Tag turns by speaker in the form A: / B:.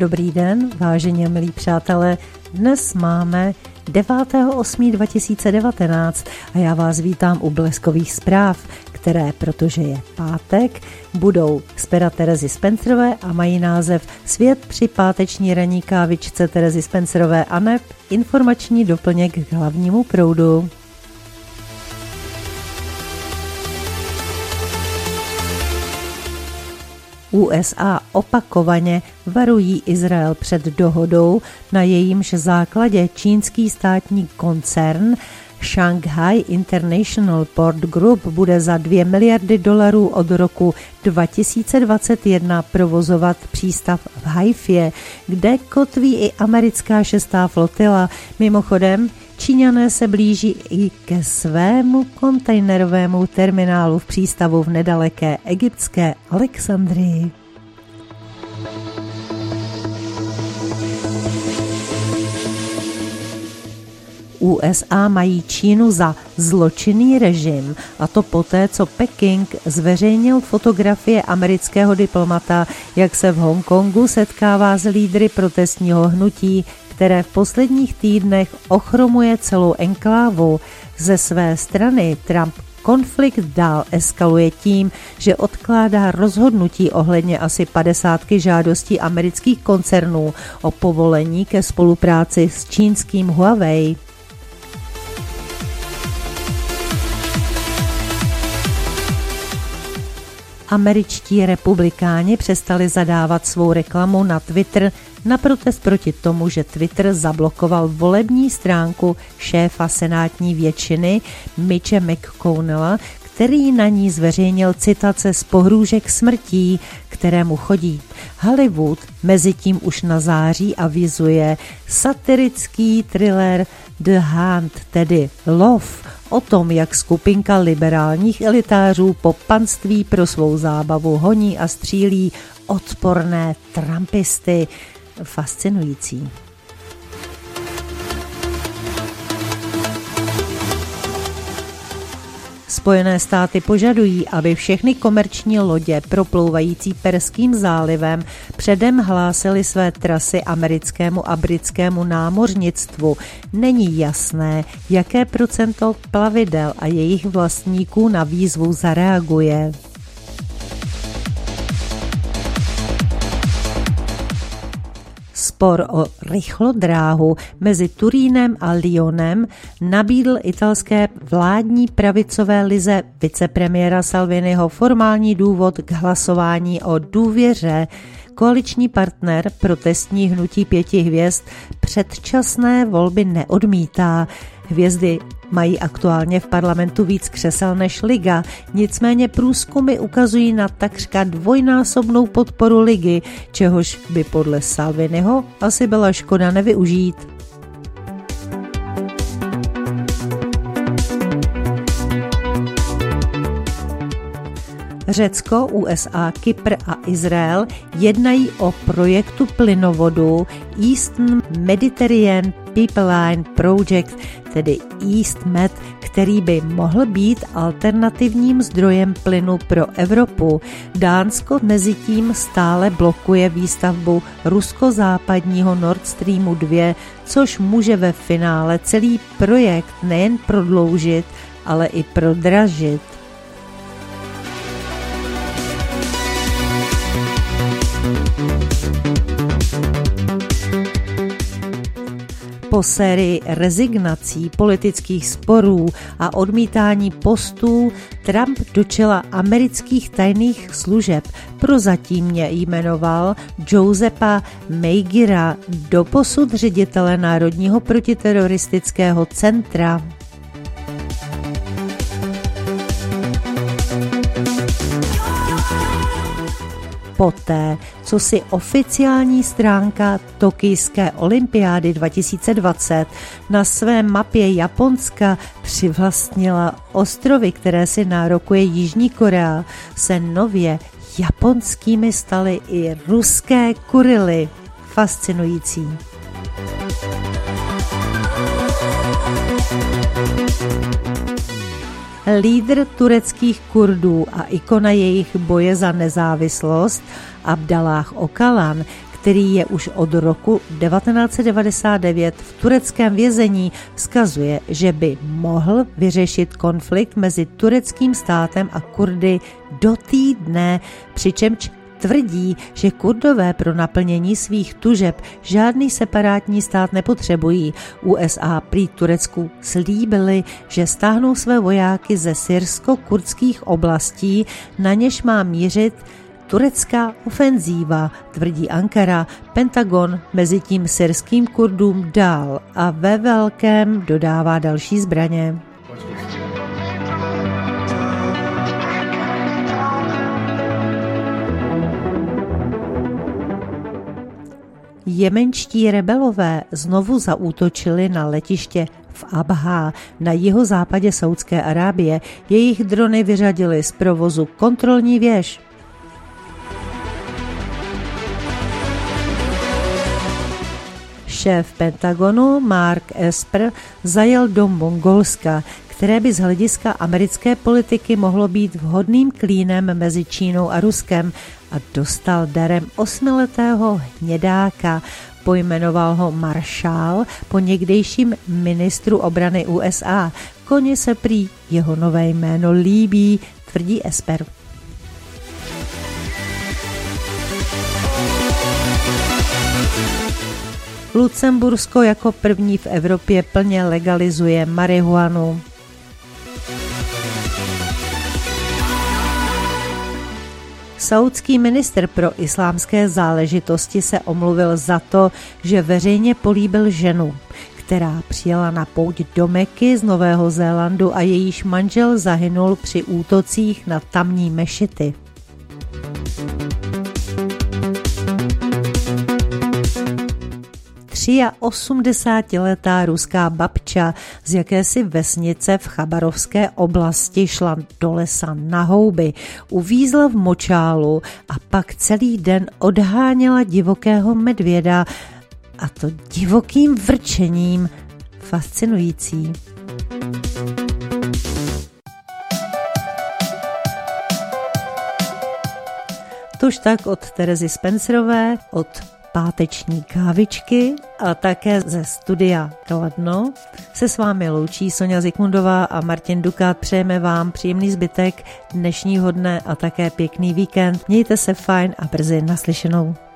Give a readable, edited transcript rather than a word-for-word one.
A: Dobrý den, vážení a milí přátelé. Dnes máme 9.8.2019 a já vás vítám u Bleskových zpráv, které, protože je pátek, budou z pera Terezy Spencerové a mají název Svět při páteční ranní kávičce Terezy Spencerové a neb informační doplněk k hlavnímu proudu. USA opakovaně varují Izrael před dohodou, na jejímž základě čínský státní koncern Shanghai International Port Group bude za $2 miliardy od roku 2021 provozovat přístav v Haifě, kde kotví i americká 6. flotila. Mimochodem, Číňané se blíží i ke svému kontejnerovému terminálu v přístavu v nedaleké egyptské Alexandrii. USA mají Čínu za zločinný režim, a to poté, co Peking zveřejnil fotografie amerického diplomata, jak se v Hongkongu setkává s lídry protestního hnutí, které v posledních týdnech ochromuje celou enklávu. Ze své strany Trump konflikt dál eskaluje tím, že odkládá rozhodnutí ohledně asi 50 žádostí amerických koncernů o povolení ke spolupráci s čínským Huawei. Američtí republikáni přestali zadávat svou reklamu na Twitter na protest proti tomu, že Twitter zablokoval volební stránku šéfa senátní většiny Mitche McConnella, který na ní zveřejnil citace z pohrůžek smrtí, kterému chodí. Hollywood mezitím už na září avizuje satirický thriller The Hunt, tedy Lov, o tom, jak skupinka liberálních elitářů po panství pro svou zábavu honí a střílí odporné trumpisty. Fascinující. Spojené státy požadují, aby všechny komerční lodě proplouvající Perským zálivem předem hlásily své trasy americkému a britskému námořnictvu. Není jasné, jaké procento plavidel a jejich vlastníků na výzvu zareaguje. Spor o rychlodráhu mezi Turínem a Lyonem nabídl italské vládní pravicové lize vicepremiéra Salviniho formální důvod k hlasování o důvěře. Koaliční partner protestní hnutí 5 hvězd předčasné volby neodmítá. Hvězdy mají aktuálně v parlamentu víc křesel než Liga, nicméně průzkumy ukazují na takřka dvojnásobnou podporu Ligy, čehož by podle Salviniho asi byla škoda nevyužít. Řecko, USA, Kypr a Izrael jednají o projektu plynovodu Eastern Mediterranean Pipeline Project, tedy EastMed, který by mohl být alternativním zdrojem plynu pro Evropu. Dánsko mezitím stále blokuje výstavbu rusko-západního Nord Streamu 2, což může ve finále celý projekt nejen prodloužit, ale i prodražit. Po sérii rezignací, politických sporů a odmítání postů Trump do čela amerických tajných služeb prozatímně jmenoval Josepa Magira, doposud ředitele Národního protiteroristického centra. Poté, co si oficiální stránka Tokijské olympiády 2020 na své mapě Japonska přivlastnila ostrovy, které si nárokuje Jižní Korea, se nově japonskými staly i ruské Kurily. Fascinující. Lídr tureckých Kurdů a ikona jejich boje za nezávislost Abdallah Öcalan, který je už od roku 1999 v tureckém vězení, vzkazuje, že by mohl vyřešit konflikt mezi tureckým státem a Kurdy do týdne, přičemž tvrdí, že Kurdové pro naplnění svých tužeb žádný separátní stát nepotřebují. USA prý Turecku slíbili, že stáhnou své vojáky ze syrsko-kurdských oblastí, na něž má mířit turecká ofenzíva, tvrdí Ankara. Pentagon mezitím syrským Kurdům dál a ve velkém dodává další zbraně. Jemenští rebelové znovu zaútočili na letiště v Abhá na jihozápadě Saúdské Arábie. Jejich drony vyřadily z provozu kontrolní věž. Šéf Pentagonu Mark Esper zajel do Mongolska, které by z hlediska americké politiky mohlo být vhodným klínem mezi Čínou a Ruskem, a dostal darem 8letého hnědáka. Pojmenoval ho Maršál po někdejším ministru obrany USA. Koni se prý jeho nové jméno líbí, tvrdí Esper. Lucembursko jako první v Evropě plně legalizuje marihuanu. Saúdský ministr pro islámské záležitosti se omluvil za to, že veřejně políbil ženu, která přijela na pouť do Meky z Nového Zélandu a jejíž manžel zahynul při útocích na tamní mešity. A 80letá ruská babča z jakési vesnice v Chabarovské oblasti šla do lesa na houby, uvízla v močálu a pak celý den odháněla divokého medvěda, a to divokým vrčením. Fascinující. Tož tak od Terezy Spencerové, od páteční kávičky a také ze studia Kladno se s vámi loučí Soňa Zikmundová a Martin Dukát. Přejeme vám příjemný zbytek dnešního dne a také pěkný víkend. Mějte se fajn a brzy naslyšenou.